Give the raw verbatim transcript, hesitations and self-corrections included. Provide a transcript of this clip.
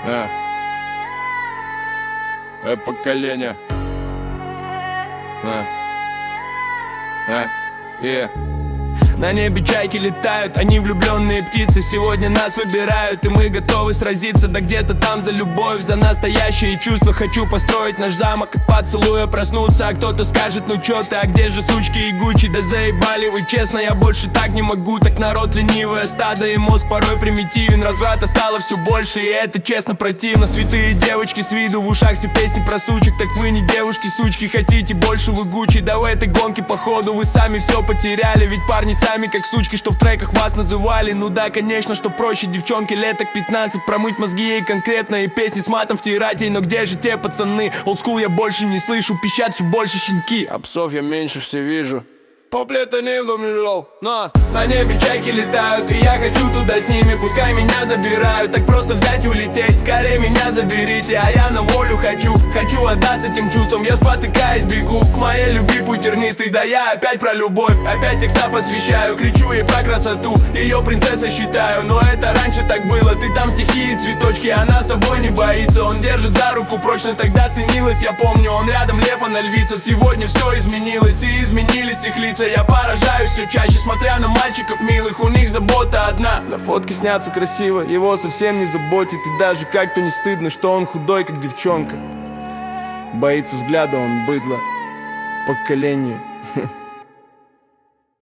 А. Э, поколение. А. А. Yeah. На небе чайки летают, они влюбленные птицы. Сегодня нас выбирают, и мы готовы сразиться. Да где-то там за любовь, за настоящие чувства. Хочу построить наш замок, от поцелуя проснуться. А кто-то скажет, ну чё ты, а где же сучки и гучи? Да заебали вы, честно, я больше так не могу. Так народ ленивое стадо, и мозг порой примитивен. Разврата стало все больше, и это честно противно. Святые девочки с виду, в ушах все песни про сучек. Так вы не девушки, сучки, хотите больше вы гучи. Да в этой гонке походу вы сами все потеряли. Ведь парни сами как сучки, что в треках вас называли. Ну да, конечно, что проще девчонки леток пятнадцать промыть мозги ей конкретно и песни с матом втирать ей. Но где же те пацаны? Олдскул я больше не слышу, пищат все больше щенки. А псов я меньше все вижу. Поплета не вдумал, но на небе чайки летают, и я хочу туда с ними. Пускай меня забирают, так просто взять и улететь. Скорее меня заберите, а я на волю хочу. Хочу отдаться тем чувствам, я спотыкаясь бегу к моей любви путь тернистый. Да я опять про любовь, опять текста посвящаю. Кричу ей про красоту, ее принцессой считаю. Но это раньше так было, ты там стихи и цветочки. Она с тобой не боится, он держит за руку прочно. Тогда ценилась, я помню, он рядом, лев, она львица. Сегодня все изменилось, и изменились их лица. Я поражаюсь все чаще, смотря на мальчиков милых. У них забота одна, на фотке снятся красиво. Его совсем не заботит, и даже как-то не стыдно, что он худой, как девчонка. Боится взгляда, он быдло. Поколение